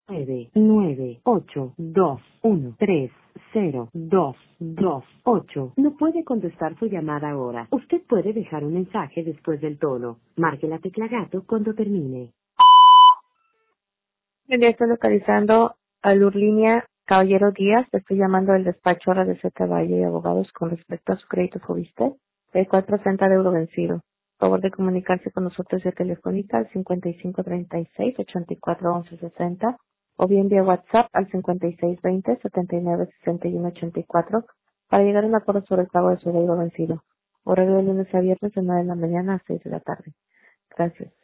998230228. No puede contestar su llamada ahora. Usted puede dejar un mensaje después del tono. Marque la tecla gato cuando termine. Buen día, estoy localizando a Lurlinia Caballero Díaz. Estoy llamando del despacho RDC Valle y Abogados con respecto a su crédito Fobiste, el cual presenta deuda vencido. Por favor de comunicarse con nosotros vía telefónica al 5536-841160 o bien vía WhatsApp al 5620-796184 para llegar a un acuerdo sobre el pago de su deuda vencido. Horario de lunes a viernes de 9 de la mañana a 6 de la tarde. Gracias.